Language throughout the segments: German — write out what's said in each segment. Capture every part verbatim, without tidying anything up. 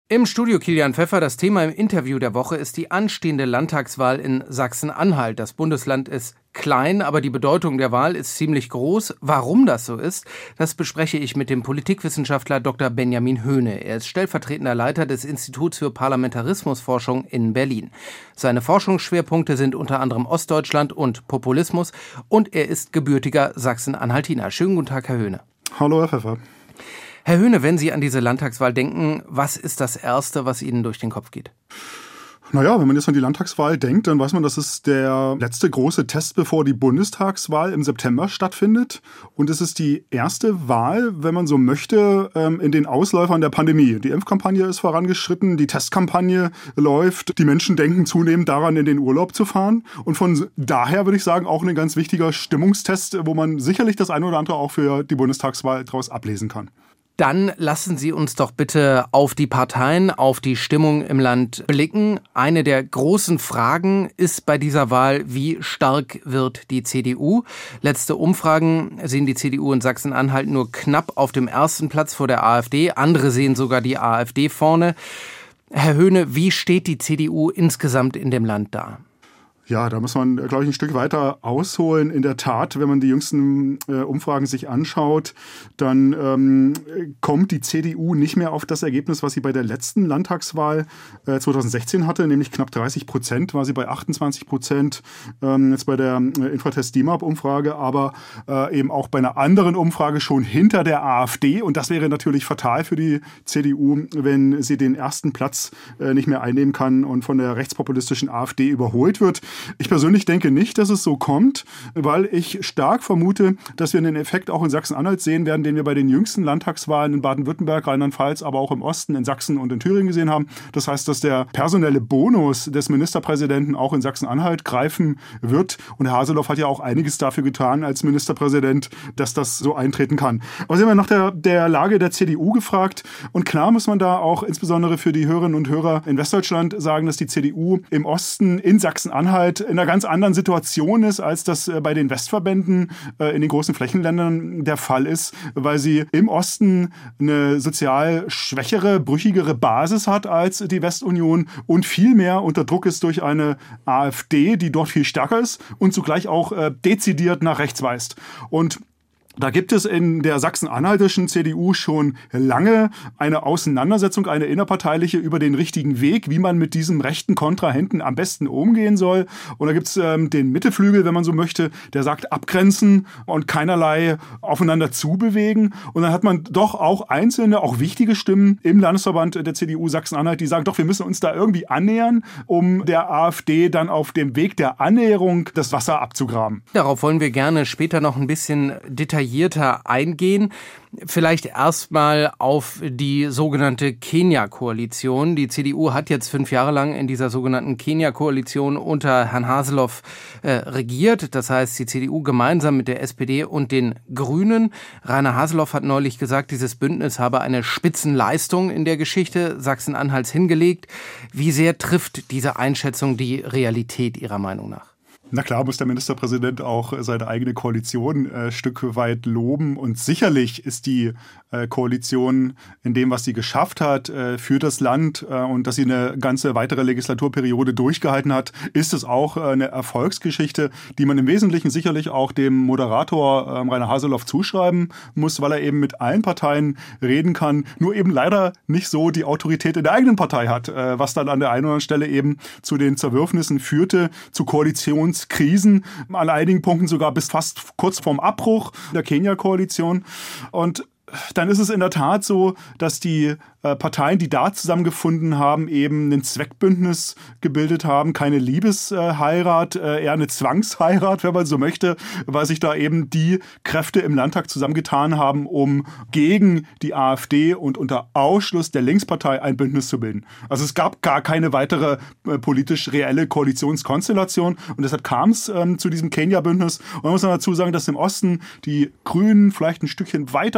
Im Studio Kilian Pfeffer. Das Thema im Interview der Woche ist die anstehende Landtagswahl in Sachsen-Anhalt. Das Bundesland ist klein, aber die Bedeutung der Wahl ist ziemlich groß. Warum das so ist, das bespreche ich mit dem Politikwissenschaftler Doktor Benjamin Höhne. Er ist stellvertretender Leiter des Instituts für Parlamentarismusforschung in Berlin. Seine Forschungsschwerpunkte sind unter anderem Ostdeutschland und Populismus und er ist gebürtiger Sachsen-Anhaltiner. Schönen guten Tag, Herr Höhne. Hallo, Herr Pfeffer. Herr Höhne, wenn Sie an diese Landtagswahl denken, was ist das Erste, was Ihnen durch den Kopf geht? Naja, wenn man jetzt an die Landtagswahl denkt, dann weiß man, das ist der letzte große Test, bevor die Bundestagswahl im September stattfindet. Und es ist die erste Wahl, wenn man so möchte, in den Ausläufern der Pandemie. Die Impfkampagne ist vorangeschritten, die Testkampagne läuft. Die Menschen denken zunehmend daran, in den Urlaub zu fahren. Und von daher würde ich sagen, auch ein ganz wichtiger Stimmungstest, wo man sicherlich das eine oder andere auch für die Bundestagswahl daraus ablesen kann. Dann lassen Sie uns doch bitte auf die Parteien, auf die Stimmung im Land blicken. Eine der großen Fragen ist bei dieser Wahl, wie stark wird die C D U? Letzte Umfragen sehen die C D U in Sachsen-Anhalt nur knapp auf dem ersten Platz vor der AfD. Andere sehen sogar die AfD vorne. Herr Höhne, wie steht die C D U insgesamt in dem Land da? Ja, da muss man, glaube ich, ein Stück weiter ausholen. In der Tat, wenn man die jüngsten äh, Umfragen sich anschaut, dann ähm, kommt die C D U nicht mehr auf das Ergebnis, was sie bei der letzten Landtagswahl äh, zweitausendsechzehn hatte, nämlich knapp dreißig Prozent, war sie bei achtundzwanzig Prozent, ähm, jetzt bei der äh, Infratest-D I M A P-Umfrage, aber äh, eben auch bei einer anderen Umfrage schon hinter der AfD. Und das wäre natürlich fatal für die C D U, wenn sie den ersten Platz äh, nicht mehr einnehmen kann und von der rechtspopulistischen AfD überholt wird. Ich persönlich denke nicht, dass es so kommt, weil ich stark vermute, dass wir einen Effekt auch in Sachsen-Anhalt sehen werden, den wir bei den jüngsten Landtagswahlen in Baden-Württemberg, Rheinland-Pfalz, aber auch im Osten, in Sachsen und in Thüringen gesehen haben. Das heißt, dass der personelle Bonus des Ministerpräsidenten auch in Sachsen-Anhalt greifen wird. Und Herr Haseloff hat ja auch einiges dafür getan als Ministerpräsident, dass das so eintreten kann. Aber Sie haben ja nach der, der Lage der C D U gefragt. Und klar muss man da auch insbesondere für die Hörerinnen und Hörer in Westdeutschland sagen, dass die C D U im Osten in Sachsen-Anhalt in einer ganz anderen Situation ist, als das bei den Westverbänden in den großen Flächenländern der Fall ist, weil sie im Osten eine sozial schwächere, brüchigere Basis hat als die Westunion und viel mehr unter Druck ist durch eine AfD, die dort viel stärker ist und zugleich auch dezidiert nach rechts weist. Und da gibt es in der sachsen-anhaltischen C D U schon lange eine Auseinandersetzung, eine innerparteiliche über den richtigen Weg, wie man mit diesem rechten Kontrahenten am besten umgehen soll. Und da gibt es ähm, den Mittelflügel, wenn man so möchte, der sagt abgrenzen und keinerlei aufeinander zubewegen. Und dann hat man doch auch einzelne, auch wichtige Stimmen im Landesverband der C D U Sachsen-Anhalt, die sagen, doch, wir müssen uns da irgendwie annähern, um der AfD dann auf dem Weg der Annäherung das Wasser abzugraben. Darauf wollen wir gerne später noch ein bisschen detaillierter eingehen. Vielleicht erstmal auf die sogenannte Kenia-Koalition. Die C D U hat jetzt fünf Jahre lang in dieser sogenannten Kenia-Koalition unter Herrn Haseloff äh, regiert. Das heißt, die C D U gemeinsam mit der S P D und den Grünen. Rainer Haseloff hat neulich gesagt, dieses Bündnis habe eine Spitzenleistung in der Geschichte Sachsen-Anhalts hingelegt. Wie sehr trifft diese Einschätzung die Realität Ihrer Meinung nach? Na klar, muss der Ministerpräsident auch seine eigene Koalition äh, Stück weit loben. Und sicherlich ist die äh, Koalition in dem, was sie geschafft hat äh, für das Land äh, und dass sie eine ganze weitere Legislaturperiode durchgehalten hat, ist es auch äh, eine Erfolgsgeschichte, die man im Wesentlichen sicherlich auch dem Moderator äh, Rainer Haseloff zuschreiben muss, weil er eben mit allen Parteien reden kann, nur eben leider nicht so die Autorität in der eigenen Partei hat, äh, was dann an der einen oder anderen Stelle eben zu den Zerwürfnissen führte, zu Koalitions Krisen, an einigen Punkten sogar bis fast kurz vorm Abbruch der Kenia-Koalition. Und dann ist es in der Tat so, dass die äh, Parteien, die da zusammengefunden haben, eben ein Zweckbündnis gebildet haben, keine Liebesheirat, äh, eher eine Zwangsheirat, wenn man so möchte, weil sich da eben die Kräfte im Landtag zusammengetan haben, um gegen die AfD und unter Ausschluss der Linkspartei ein Bündnis zu bilden. Also es gab gar keine weitere äh, politisch reelle Koalitionskonstellation und deshalb kam es ähm, zu diesem Kenia-Bündnis. Und man muss dazu sagen, dass im Osten die Grünen vielleicht ein Stückchen weiter nach links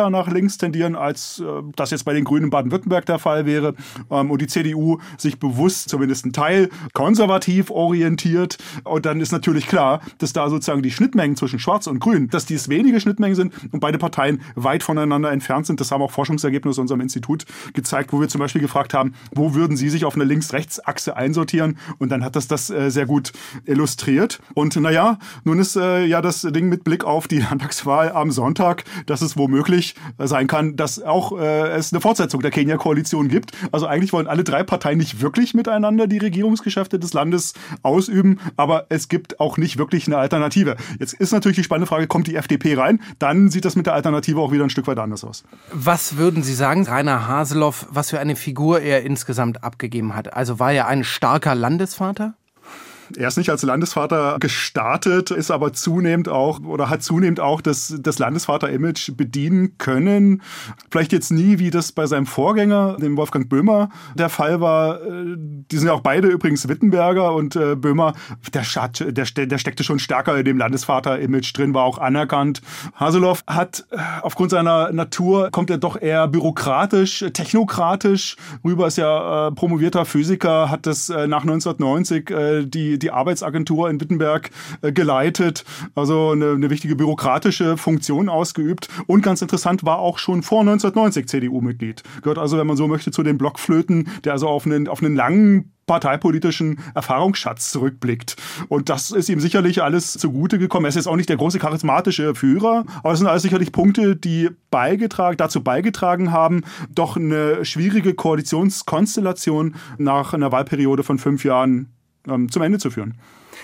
links tendieren, als äh, das jetzt bei den Grünen in Baden-Württemberg der Fall wäre. Ähm, und die C D U sich bewusst, zumindest ein Teil, konservativ orientiert. Und dann ist natürlich klar, dass da sozusagen die Schnittmengen zwischen Schwarz und Grün, dass dies wenige Schnittmengen sind und beide Parteien weit voneinander entfernt sind. Das haben auch Forschungsergebnisse unserem Institut gezeigt, wo wir zum Beispiel gefragt haben, wo würden Sie sich auf eine Links-Rechts-Achse einsortieren? Und dann hat das das äh, sehr gut illustriert. Und naja, nun ist äh, ja das Ding mit Blick auf die Landtagswahl am Sonntag, dass es womöglich äh, sein kann, dass auch äh, es eine Fortsetzung der Kenia-Koalition gibt. Also eigentlich wollen alle drei Parteien nicht wirklich miteinander die Regierungsgeschäfte des Landes ausüben, aber es gibt auch nicht wirklich eine Alternative. Jetzt ist natürlich die spannende Frage, kommt die F D P rein? Dann sieht das mit der Alternative auch wieder ein Stück weit anders aus. Was würden Sie sagen, Rainer Haseloff, was für eine Figur er insgesamt abgegeben hat? Also war er ein starker Landesvater? Er ist nicht als Landesvater gestartet, ist aber zunehmend auch oder hat zunehmend auch das, das Landesvater-Image bedienen können. Vielleicht jetzt nie, wie das bei seinem Vorgänger, dem Wolfgang Böhmer, der Fall war. Die sind ja auch beide übrigens Wittenberger und äh, Böhmer, der, Schat, der, der steckte schon stärker in dem Landesvater-Image drin, war auch anerkannt. Haseloff hat aufgrund seiner Natur, kommt er doch eher bürokratisch, technokratisch rüber, ist ja äh, promovierter Physiker, hat das äh, nach neunzehnhundertneunzig äh, die die Arbeitsagentur in Wittenberg äh, geleitet, also eine, eine wichtige bürokratische Funktion ausgeübt und ganz interessant, war auch schon vor neunzehnhundertneunzig C D U-Mitglied. Gehört also, wenn man so möchte, zu den Blockflöten, der also auf einen, auf einen langen parteipolitischen Erfahrungsschatz zurückblickt. Und das ist ihm sicherlich alles zugute gekommen. Er ist jetzt auch nicht der große charismatische Führer, aber es sind alles sicherlich Punkte, die beigetragen, dazu beigetragen haben, doch eine schwierige Koalitionskonstellation nach einer Wahlperiode von fünf Jahren zum Ende zu führen.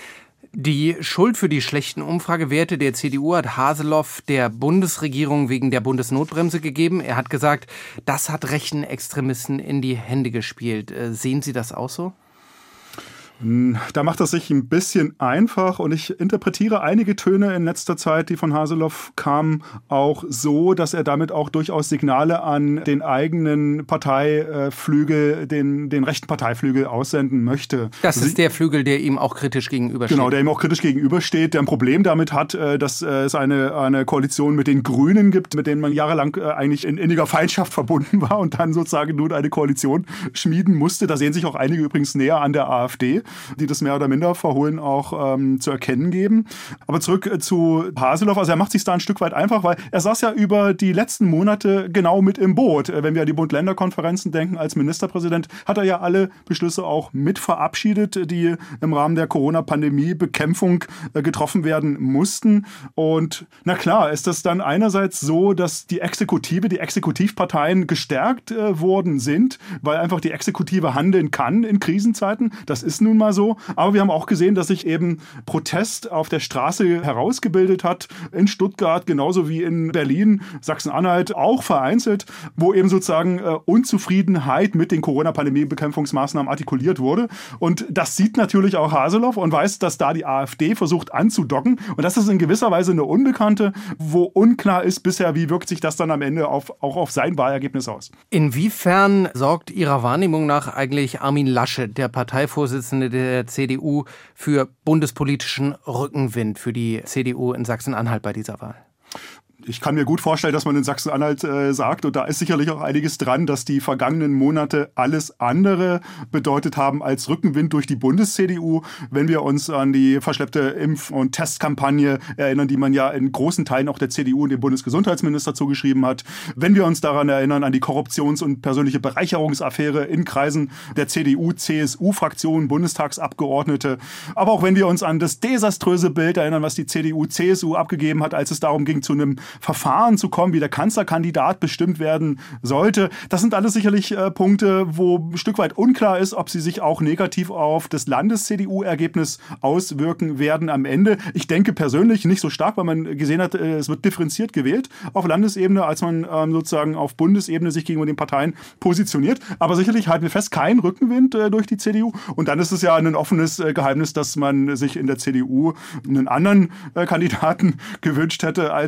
Die Schuld für die schlechten Umfragewerte der C D U hat Haseloff der Bundesregierung wegen der Bundesnotbremse gegeben. Er hat gesagt, das hat rechten Extremisten in die Hände gespielt. Sehen Sie das auch so? Da macht es sich ein bisschen einfach und ich interpretiere einige Töne in letzter Zeit, die von Haseloff kamen, auch so, dass er damit auch durchaus Signale an den eigenen Parteiflügel, den, den rechten Parteiflügel aussenden möchte. Das ist der Flügel, der ihm auch kritisch gegenübersteht. Genau, der ihm auch kritisch gegenübersteht, der ein Problem damit hat, dass es eine, eine Koalition mit den Grünen gibt, mit denen man jahrelang eigentlich in inniger Feindschaft verbunden war und dann sozusagen nun eine Koalition schmieden musste. Da sehen sich auch einige übrigens näher an der AfD, die das mehr oder minder verhohlen auch ähm, zu erkennen geben. Aber zurück äh, zu Haseloff. Also er macht sich da ein Stück weit einfach, weil er saß ja über die letzten Monate genau mit im Boot. Äh, wenn wir an die Bund-Länder-Konferenzen denken, als Ministerpräsident hat er ja alle Beschlüsse auch mit verabschiedet, die im Rahmen der Corona-Pandemie-Bekämpfung äh, getroffen werden mussten. Und na klar, ist das dann einerseits so, dass die Exekutive, die Exekutivparteien gestärkt äh, worden sind, weil einfach die Exekutive handeln kann in Krisenzeiten. Das ist nun mal so. Aber wir haben auch gesehen, dass sich eben Protest auf der Straße herausgebildet hat, in Stuttgart genauso wie in Berlin, Sachsen-Anhalt auch vereinzelt, wo eben sozusagen äh, Unzufriedenheit mit den Corona-Pandemie-Bekämpfungsmaßnahmen artikuliert wurde. Und das sieht natürlich auch Haseloff und weiß, dass da die AfD versucht anzudocken. Und das ist in gewisser Weise eine Unbekannte, wo unklar ist bisher, wie wirkt sich das dann am Ende auf, auch auf sein Wahlergebnis aus. Inwiefern sorgt Ihrer Wahrnehmung nach eigentlich Armin Laschet, der Parteivorsitzende der C D U, für bundespolitischen Rückenwind für die C D U in Sachsen-Anhalt bei dieser Wahl? Ich kann mir gut vorstellen, dass man in Sachsen-Anhalt äh, sagt, und da ist sicherlich auch einiges dran, dass die vergangenen Monate alles andere bedeutet haben als Rückenwind durch die Bundes-C D U. Wenn wir uns an die verschleppte Impf- und Testkampagne erinnern, die man ja in großen Teilen auch der C D U und dem Bundesgesundheitsminister zugeschrieben hat. Wenn wir uns daran erinnern, an die Korruptions- und persönliche Bereicherungsaffäre in Kreisen der C D U, C S U-Fraktionen, Bundestagsabgeordnete. Aber auch wenn wir uns an das desaströse Bild erinnern, was die C D U, C S U abgegeben hat, als es darum ging, zu einem Verfahren zu kommen, wie der Kanzlerkandidat bestimmt werden sollte. Das sind alles sicherlich äh, Punkte, wo ein Stück weit unklar ist, ob sie sich auch negativ auf das Landes-C D U-Ergebnis auswirken werden am Ende. Ich denke persönlich nicht so stark, weil man gesehen hat, äh, es wird differenziert gewählt auf Landesebene, als man ähm, sozusagen auf Bundesebene sich gegenüber den Parteien positioniert. Aber sicherlich halten wir fest, kein Rückenwind äh, durch die C D U. Und dann ist es ja ein offenes äh, Geheimnis, dass man sich in der C D U einen anderen äh, Kandidaten gewünscht hätte als äh, Kandidaten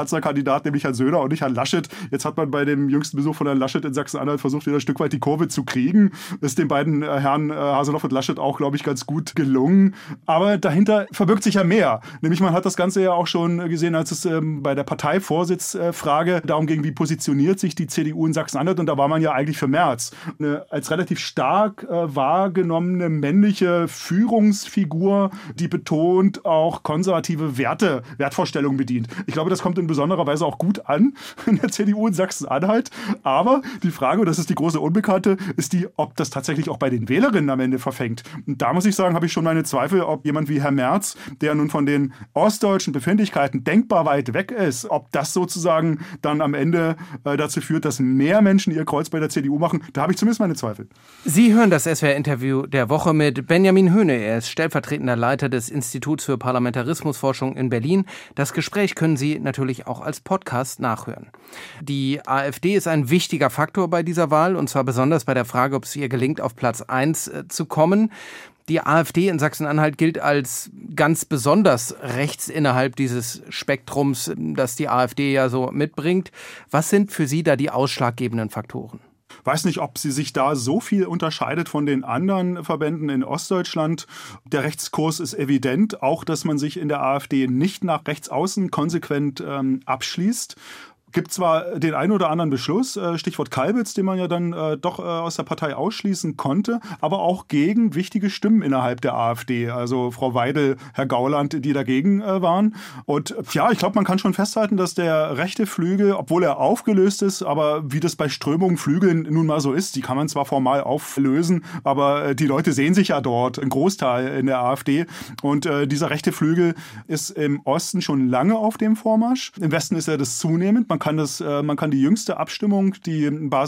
Kanzlerkandidat, nämlich Herrn Söder und nicht Herrn Laschet. Jetzt hat man bei dem jüngsten Besuch von Herrn Laschet in Sachsen-Anhalt versucht, wieder ein Stück weit die Kurve zu kriegen. Ist den beiden äh, Herren äh, Haseloff und Laschet auch, glaube ich, ganz gut gelungen. Aber dahinter verbirgt sich ja mehr. Nämlich man hat das Ganze ja auch schon gesehen, als es ähm, bei der Parteivorsitzfrage äh, darum ging, wie positioniert sich die C D U in Sachsen-Anhalt. Und da war man ja eigentlich für Merz. Eine als relativ stark äh, wahrgenommene männliche Führungsfigur, die betont auch konservative Werte, Wertvorstellungen bedient. Ich glaube, das kommt in besonderer Weise auch gut an in der C D U in Sachsen-Anhalt. Aber die Frage, und das ist die große Unbekannte, ist die, ob das tatsächlich auch bei den Wählerinnen am Ende verfängt. Und da muss ich sagen, habe ich schon meine Zweifel, ob jemand wie Herr Merz, der nun von den ostdeutschen Befindlichkeiten denkbar weit weg ist, ob das sozusagen dann am Ende äh, dazu führt, dass mehr Menschen ihr Kreuz bei der C D U machen. Da habe ich zumindest meine Zweifel. Sie hören das S W R-Interview der Woche mit Benjamin Höhne. Er ist stellvertretender Leiter des Instituts für Parlamentarismusforschung in Berlin. Das Gespräch können Sie natürlich auch als Podcast nachhören. Die AfD ist ein wichtiger Faktor bei dieser Wahl, und zwar besonders bei der Frage, ob es ihr gelingt, auf Platz eins äh, zu kommen. Die AfD in Sachsen-Anhalt gilt als ganz besonders rechts innerhalb dieses Spektrums, das die AfD ja so mitbringt. Was sind für Sie da die ausschlaggebenden Faktoren? Ich weiß nicht, ob sie sich da so viel unterscheidet von den anderen Verbänden in Ostdeutschland. Der Rechtskurs ist evident, auch dass man sich in der AfD nicht nach rechts außen konsequent ähm, abschließt. Gibt zwar den einen oder anderen Beschluss, Stichwort Kalbitz, den man ja dann äh, doch äh, aus der Partei ausschließen konnte, aber auch gegen wichtige Stimmen innerhalb der AfD. Also Frau Weidel, Herr Gauland, die dagegen äh, waren. Und ja, ich glaube, man kann schon festhalten, dass der rechte Flügel, obwohl er aufgelöst ist, aber wie das bei Strömungen, Flügeln nun mal so ist, die kann man zwar formal auflösen, aber äh, die Leute sehen sich ja dort, ein Großteil in der AfD. Und äh, dieser rechte Flügel ist im Osten schon lange auf dem Vormarsch. Im Westen ist er das zunehmend. Man kann das, äh, man kann die jüngste Abstimmung, die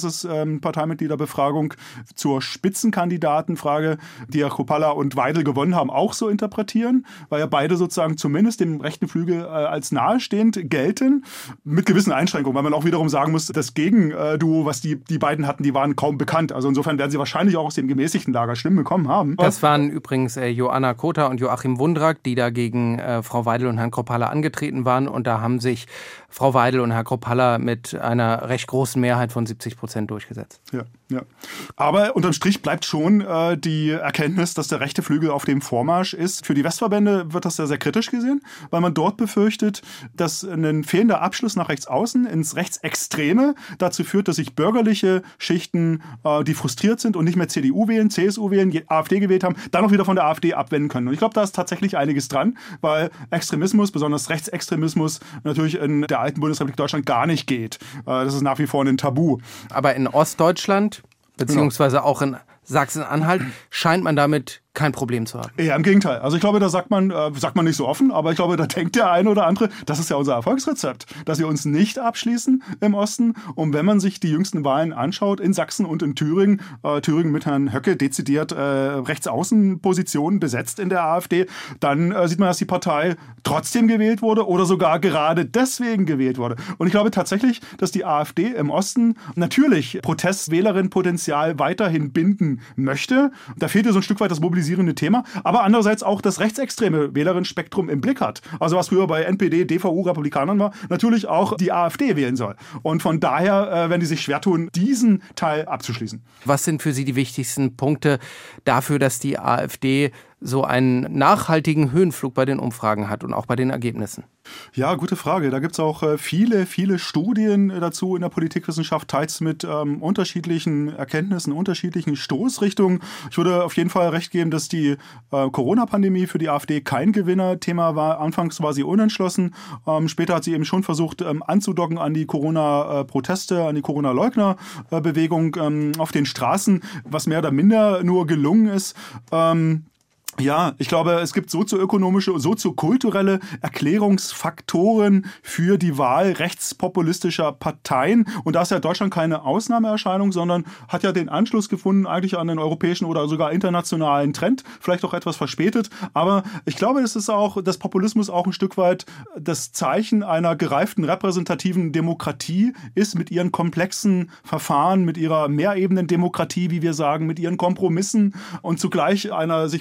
Basisparteimitgliederbefragung ähm, zur Spitzenkandidatenfrage, die ja Kruppalla und Weidel gewonnen haben, auch so interpretieren, weil ja beide sozusagen zumindest dem rechten Flügel äh, als nahestehend gelten, mit gewissen Einschränkungen, weil man auch wiederum sagen muss, das Gegenduo, was die, die beiden hatten, die waren kaum bekannt. Also insofern werden sie wahrscheinlich auch aus dem gemäßigten Lager Stimmen bekommen haben. Das waren übrigens äh, Joanna Kota und Joachim Wundrak, die da gegen äh, Frau Weidel und Herrn Kruppalla angetreten waren, und da haben sich Frau Weidel und Herr Kruppalla mit einer recht großen Mehrheit von siebzig Prozent durchgesetzt. Ja, ja. Aber unterm Strich bleibt schon äh, die Erkenntnis, dass der rechte Flügel auf dem Vormarsch ist. Für die Westverbände wird das ja sehr kritisch gesehen, weil man dort befürchtet, dass ein fehlender Abschluss nach rechts außen ins Rechtsextreme dazu führt, dass sich bürgerliche Schichten, äh, die frustriert sind und nicht mehr C D U wählen, C S U wählen, AfD gewählt haben, dann auch wieder von der AfD abwenden können. Und ich glaube, da ist tatsächlich einiges dran, weil Extremismus, besonders Rechtsextremismus, natürlich in der alten Bundesrepublik Deutschland gar nicht geht. Das ist nach wie vor ein Tabu. Aber in Ostdeutschland, beziehungsweise auch in Sachsen-Anhalt, scheint man damit kein Problem zu haben. Ja, im Gegenteil. Also ich glaube, da sagt man, äh, sagt man nicht so offen, aber ich glaube, da denkt der eine oder andere, das ist ja unser Erfolgsrezept, dass wir uns nicht abschließen im Osten. Und wenn man sich die jüngsten Wahlen anschaut, in Sachsen und in Thüringen, äh, Thüringen mit Herrn Höcke dezidiert äh, Rechtsaußenpositionen besetzt in der AfD, dann äh, sieht man, dass die Partei trotzdem gewählt wurde oder sogar gerade deswegen gewählt wurde. Und ich glaube tatsächlich, dass die AfD im Osten natürlich Protestwählerinnenpotenzial weiterhin binden möchte. Da fehlt ja so ein Stück weit das Mobilisierungspotenzial Thema, aber andererseits auch das rechtsextreme Wählerinnenspektrum im Blick hat. Also was früher bei N P D, D V U, Republikanern war, natürlich auch die AfD wählen soll. Und von daher äh, werden die sich schwer tun, diesen Teil abzuschließen. Was sind für Sie die wichtigsten Punkte dafür, dass die AfD so einen nachhaltigen Höhenflug bei den Umfragen hat und auch bei den Ergebnissen? Ja, gute Frage. Da gibt es auch äh, viele, viele Studien äh, dazu in der Politikwissenschaft, teils mit ähm, unterschiedlichen Erkenntnissen, unterschiedlichen Stoßrichtungen. Ich würde auf jeden Fall recht geben, dass die äh, Corona-Pandemie für die AfD kein Gewinnerthema war. Anfangs war sie unentschlossen. Ähm, später hat sie eben schon versucht, ähm, anzudocken an die Corona-Proteste, an die Corona-Leugner-Bewegung ähm, auf den Straßen, was mehr oder minder nur gelungen ist. Ähm, Ja, ich glaube, es gibt sozioökonomische, soziokulturelle Erklärungsfaktoren für die Wahl rechtspopulistischer Parteien. Und da ist ja Deutschland keine Ausnahmeerscheinung, sondern hat ja den Anschluss gefunden eigentlich an den europäischen oder sogar internationalen Trend, vielleicht auch etwas verspätet. Aber ich glaube, es ist auch, dass Populismus auch ein Stück weit das Zeichen einer gereiften repräsentativen Demokratie ist, mit ihren komplexen Verfahren, mit ihrer Mehrebenen-Demokratie, wie wir sagen, mit ihren Kompromissen und zugleich einer sich pluralisierenden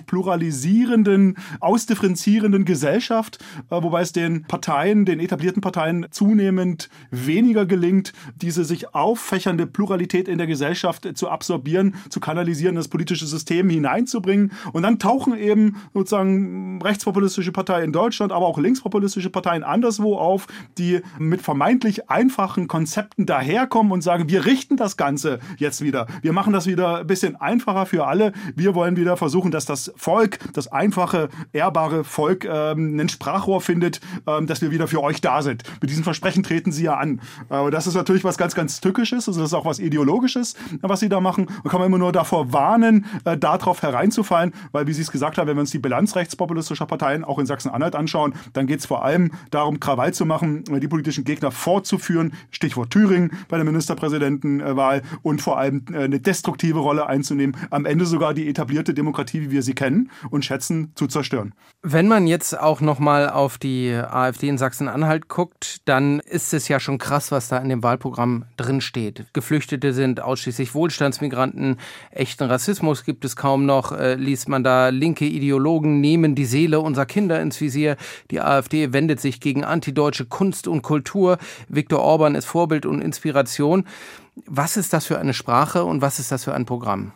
pluralisierenden, ausdifferenzierenden Gesellschaft, wobei es den Parteien, den etablierten Parteien zunehmend weniger gelingt, diese sich auffächernde Pluralität in der Gesellschaft zu absorbieren, zu kanalisieren, das politische System hineinzubringen. Und dann tauchen eben sozusagen rechtspopulistische Parteien in Deutschland, aber auch linkspopulistische Parteien anderswo auf, die mit vermeintlich einfachen Konzepten daherkommen und sagen, wir richten das Ganze jetzt wieder. Wir machen das wieder ein bisschen einfacher für alle. Wir wollen wieder versuchen, dass das Volk, das einfache, ehrbare Volk ähm, ein Sprachrohr findet, ähm, dass wir wieder für euch da sind. Mit diesem Versprechen treten sie ja an. Äh, das ist natürlich was ganz, ganz Tückisches. Also das ist auch was Ideologisches, was sie da machen. Man kann immer nur davor warnen, äh, darauf hereinzufallen, weil, wie Sie es gesagt haben, wenn wir uns die Bilanz rechtspopulistischer Parteien auch in Sachsen-Anhalt anschauen, dann geht es vor allem darum, Krawall zu machen, die politischen Gegner fortzuführen, Stichwort Thüringen bei der Ministerpräsidentenwahl und vor allem eine destruktive Rolle einzunehmen, am Ende sogar die etablierte Demokratie, wie wir sie kennen und schätzen, zu zerstören. Wenn man jetzt auch nochmal auf die AfD in Sachsen-Anhalt guckt, dann ist es ja schon krass, was da in dem Wahlprogramm drin steht. Geflüchtete sind ausschließlich Wohlstandsmigranten, echten Rassismus gibt es kaum noch, äh, liest man da, linke Ideologen nehmen die Seele unserer Kinder ins Visier, die AfD wendet sich gegen antideutsche Kunst und Kultur, Viktor Orban ist Vorbild und Inspiration. Was ist das für eine Sprache und was ist das für ein Programm?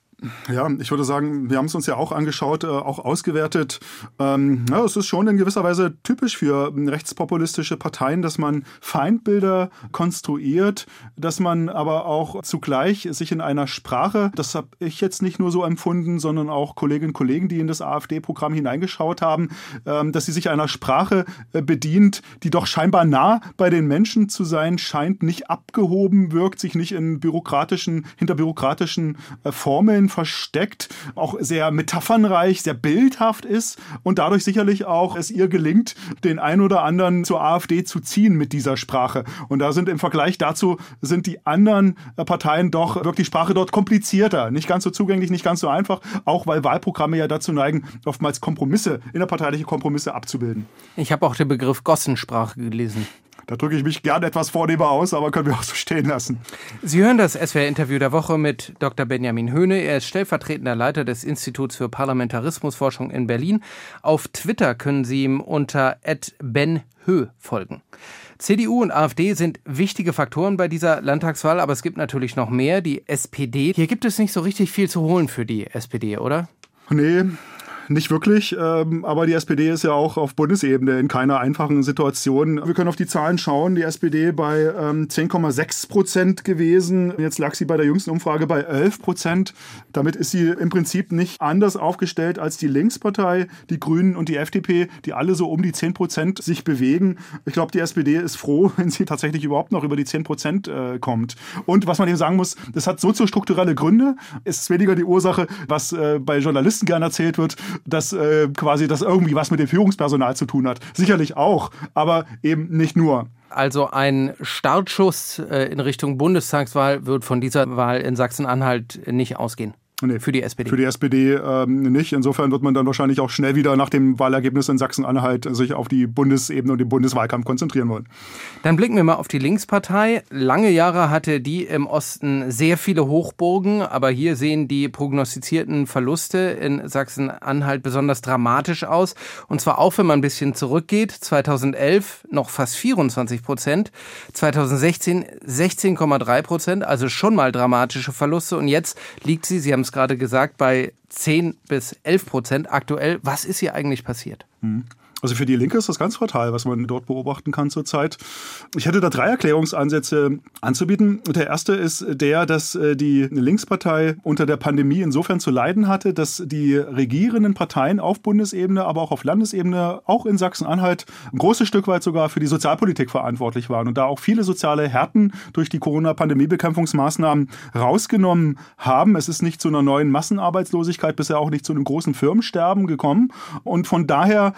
Ja, ich würde sagen, wir haben es uns ja auch angeschaut, äh, auch ausgewertet. Ähm, ja, es ist schon in gewisser Weise typisch für rechtspopulistische Parteien, dass man Feindbilder konstruiert, dass man aber auch zugleich sich in einer Sprache, das habe ich jetzt nicht nur so empfunden, sondern auch Kolleginnen und Kollegen, die in das AfD-Programm hineingeschaut haben, ähm, dass sie sich einer Sprache äh, bedient, die doch scheinbar nah bei den Menschen zu sein scheint, nicht abgehoben wirkt, sich nicht in bürokratischen, hinter bürokratischen äh, Formeln versteckt, auch sehr metaphernreich, sehr bildhaft ist und dadurch sicherlich auch es ihr gelingt, den ein oder anderen zur AfD zu ziehen mit dieser Sprache. Und da sind im Vergleich dazu sind die anderen Parteien doch wirkt die Sprache dort komplizierter, nicht ganz so zugänglich, nicht ganz so einfach, auch weil Wahlprogramme ja dazu neigen, oftmals Kompromisse, innerparteiliche Kompromisse abzubilden. Ich habe auch den Begriff Gossensprache gelesen. Da drücke ich mich gerne etwas vornehmer aus, aber können wir auch so stehen lassen. Sie hören das S W R-Interview der Woche mit Doktor Benjamin Höhne. Er ist stellvertretender Leiter des Instituts für Parlamentarismusforschung in Berlin. Auf Twitter können Sie ihm unter at benhö folgen. C D U und AfD sind wichtige Faktoren bei dieser Landtagswahl, aber es gibt natürlich noch mehr, die S P D. Hier gibt es nicht so richtig viel zu holen für die S P D, oder? Nee. Nicht wirklich, aber die S P D ist ja auch auf Bundesebene in keiner einfachen Situation. Wir können auf die Zahlen schauen. Die S P D bei zehn Komma sechs Prozent gewesen. Jetzt lag sie bei der jüngsten Umfrage bei elf Prozent. Damit ist sie im Prinzip nicht anders aufgestellt als die Linkspartei, die Grünen und die F D P, die alle so um die zehn Prozent sich bewegen. Ich glaube, die S P D ist froh, wenn sie tatsächlich überhaupt noch über die zehn Prozent äh, kommt. Und was man eben sagen muss, das hat soziostrukturelle Gründe. Es ist weniger die Ursache, was äh, bei Journalisten gerne erzählt wird, dass äh, quasi das irgendwie was mit dem Führungspersonal zu tun hat. Sicherlich auch, aber eben nicht nur. Also ein Startschuss äh, in Richtung Bundestagswahl wird von dieser Wahl in Sachsen-Anhalt nicht ausgehen. Nee, für die S P D. Für die S P D ähm, nicht. Insofern wird man dann wahrscheinlich auch schnell wieder nach dem Wahlergebnis in Sachsen-Anhalt sich auf die Bundesebene und den Bundeswahlkampf konzentrieren wollen. Dann blicken wir mal auf die Linkspartei. Lange Jahre hatte die im Osten sehr viele Hochburgen, aber hier sehen die prognostizierten Verluste in Sachsen-Anhalt besonders dramatisch aus. Und zwar auch, wenn man ein bisschen zurückgeht. zweitausendelf noch fast vierundzwanzig Prozent, zweitausendsechzehn sechzehn Komma drei Prozent, also schon mal dramatische Verluste. Und jetzt liegt sie, Sie haben es gerade gesagt, bei zehn bis elf Prozent aktuell. Was ist hier eigentlich passiert? Hm. Also für die Linke ist das ganz fatal, was man dort beobachten kann zurzeit. Ich hätte da drei Erklärungsansätze anzubieten. Der erste ist der, dass die Linkspartei unter der Pandemie insofern zu leiden hatte, dass die regierenden Parteien auf Bundesebene, aber auch auf Landesebene, auch in Sachsen-Anhalt, ein großes Stück weit sogar für die Sozialpolitik verantwortlich waren und da auch viele soziale Härten durch die Corona-Pandemie-Bekämpfungsmaßnahmen rausgenommen haben. Es ist nicht zu einer neuen Massenarbeitslosigkeit, bisher auch nicht zu einem großen Firmensterben gekommen und von daher eigentlich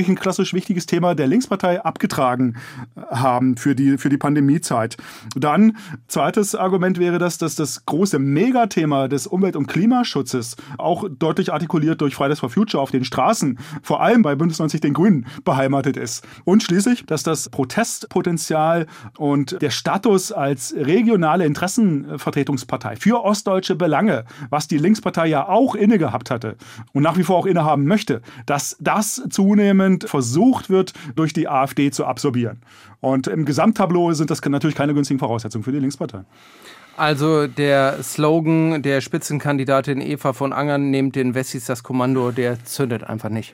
wirklich ein klassisch wichtiges Thema der Linkspartei abgetragen haben für die, für die Pandemiezeit. Dann, zweites Argument wäre das, dass das große Megathema des Umwelt- und Klimaschutzes auch deutlich artikuliert durch Fridays for Future auf den Straßen, vor allem bei Bündnis neunzig Den Grünen, beheimatet ist. Und schließlich, dass das Protestpotenzial und der Status als regionale Interessenvertretungspartei für ostdeutsche Belange, was die Linkspartei ja auch inne gehabt hatte und nach wie vor auch innehaben möchte, dass das zunehmend versucht wird, durch die AfD zu absorbieren. Und im Gesamttableau sind das natürlich keine günstigen Voraussetzungen für die Linkspartei. Also der Slogan der Spitzenkandidatin Eva von Angern, nehmt den Wessis das Kommando, der zündet einfach nicht.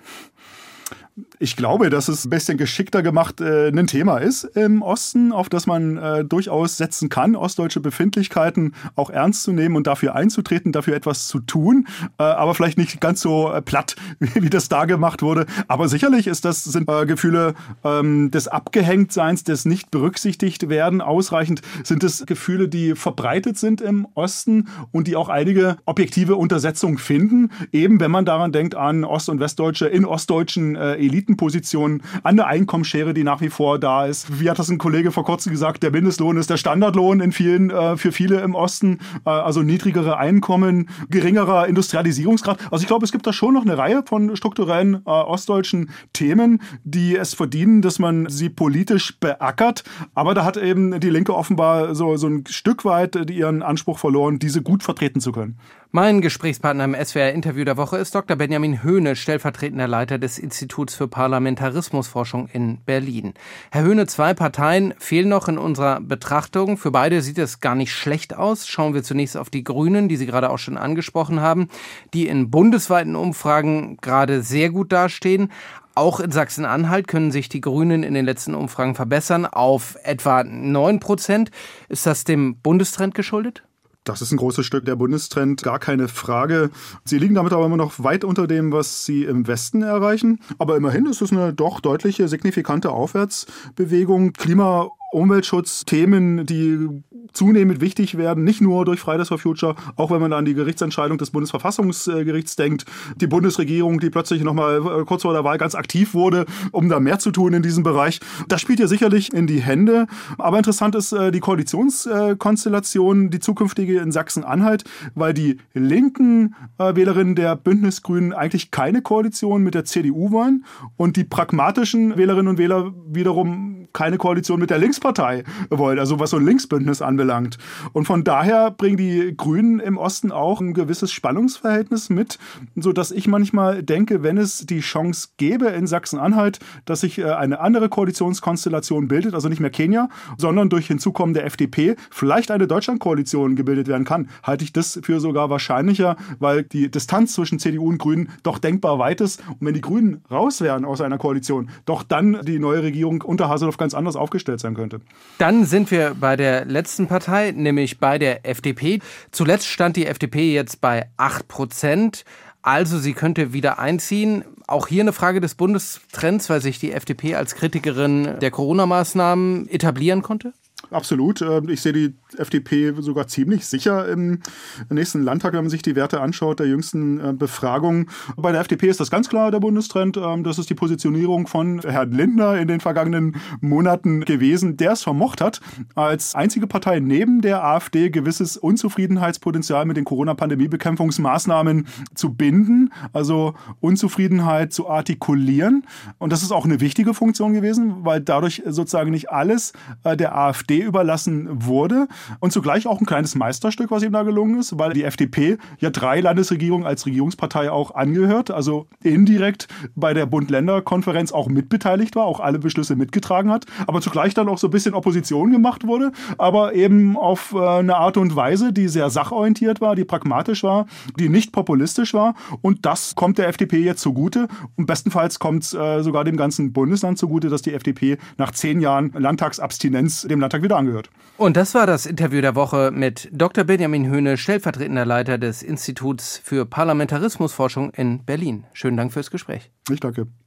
Ich glaube, dass es ein bisschen geschickter gemacht äh, ein Thema ist im Osten, auf das man äh, durchaus setzen kann, ostdeutsche Befindlichkeiten auch ernst zu nehmen und dafür einzutreten, dafür etwas zu tun, äh, aber vielleicht nicht ganz so äh, platt, wie das da gemacht wurde. Aber sicherlich ist das, sind äh, Gefühle ähm, des Abgehängtseins, des nicht berücksichtigt werden ausreichend, sind es Gefühle, die verbreitet sind im Osten und die auch einige objektive Untersetzung finden, eben wenn man daran denkt an Ost- und Westdeutsche in ostdeutschen äh, Elitenpositionen, an der Einkommensschere, die nach wie vor da ist. Wie hat das ein Kollege vor kurzem gesagt, der Mindestlohn ist der Standardlohn in vielen, äh, für viele im Osten, äh, also niedrigere Einkommen, geringerer Industrialisierungsgrad. Also ich glaube, es gibt da schon noch eine Reihe von strukturellen äh, ostdeutschen Themen, die es verdienen, dass man sie politisch beackert. Aber da hat eben die Linke offenbar so, so ein Stück weit ihren Anspruch verloren, diese gut vertreten zu können. Mein Gesprächspartner im S W R-Interview der Woche ist Doktor Benjamin Höhne, stellvertretender Leiter des Instituts für Parlamentarismusforschung in Berlin. Herr Höhne, zwei Parteien fehlen noch in unserer Betrachtung. Für beide sieht es gar nicht schlecht aus. Schauen wir zunächst auf die Grünen, die Sie gerade auch schon angesprochen haben, die in bundesweiten Umfragen gerade sehr gut dastehen. Auch in Sachsen-Anhalt können sich die Grünen in den letzten Umfragen verbessern auf etwa neun Prozent. Ist das dem Bundestrend geschuldet? Das ist ein großes Stück der Bundestrend, gar keine Frage. Sie liegen damit aber immer noch weit unter dem, was sie im Westen erreichen. Aber immerhin ist es eine doch deutliche, signifikante Aufwärtsbewegung. Klima- Umweltschutz, Themen, die zunehmend wichtig werden, nicht nur durch Fridays for Future, auch wenn man an die Gerichtsentscheidung des Bundesverfassungsgerichts denkt. Die Bundesregierung, die plötzlich nochmal kurz vor der Wahl ganz aktiv wurde, um da mehr zu tun in diesem Bereich. Das spielt ja sicherlich in die Hände. Aber interessant ist die Koalitionskonstellation, die zukünftige in Sachsen-Anhalt, weil die linken Wählerinnen der Bündnisgrünen eigentlich keine Koalition mit der C D U wollen und die pragmatischen Wählerinnen und Wähler wiederum keine Koalition mit der Linkspartei wollen, also was so ein Linksbündnis anbelangt. Und von daher bringen die Grünen im Osten auch ein gewisses Spannungsverhältnis mit, sodass ich manchmal denke, wenn es die Chance gäbe in Sachsen-Anhalt, dass sich eine andere Koalitionskonstellation bildet, also nicht mehr Kenia, sondern durch Hinzukommen der F D P vielleicht eine Deutschlandkoalition gebildet werden kann, halte ich das für sogar wahrscheinlicher, weil die Distanz zwischen C D U und Grünen doch denkbar weit ist. Und wenn die Grünen raus wären aus einer Koalition, doch dann die neue Regierung unter Haseloff ganz anders aufgestellt sein könnte. Dann sind wir bei der letzten Partei, nämlich bei der F D P. Zuletzt stand die F D P jetzt bei acht Prozent. Also sie könnte wieder einziehen. Auch hier eine Frage des Bundestrends, weil sich die F D P als Kritikerin der Corona-Maßnahmen etablieren konnte? Absolut. Ich sehe die F D P sogar ziemlich sicher im nächsten Landtag, wenn man sich die Werte anschaut, der jüngsten Befragung. Bei der F D P ist das ganz klar der Bundestrend. Das ist die Positionierung von Herrn Lindner in den vergangenen Monaten gewesen, der es vermocht hat, als einzige Partei neben der AfD gewisses Unzufriedenheitspotenzial mit den Corona-Pandemie-Bekämpfungsmaßnahmen zu binden, also Unzufriedenheit zu artikulieren. Und das ist auch eine wichtige Funktion gewesen, weil dadurch sozusagen nicht alles der AfD überlassen wurde und zugleich auch ein kleines Meisterstück, was ihm da gelungen ist, weil die F D P ja drei Landesregierungen als Regierungspartei auch angehört, also indirekt bei der Bund-Länder-Konferenz auch mitbeteiligt war, auch alle Beschlüsse mitgetragen hat, aber zugleich dann auch so ein bisschen Opposition gemacht wurde, aber eben auf eine Art und Weise, die sehr sachorientiert war, die pragmatisch war, die nicht populistisch war, und das kommt der F D P jetzt zugute und bestenfalls kommt es äh, sogar dem ganzen Bundesland zugute, dass die F D P nach zehn Jahren Landtagsabstinenz dem Landtag wieder angehört. Und das war das Interview der Woche mit Doktor Benjamin Höhne, stellvertretender Leiter des Instituts für Parlamentarismusforschung in Berlin. Schönen Dank fürs Gespräch. Ich danke.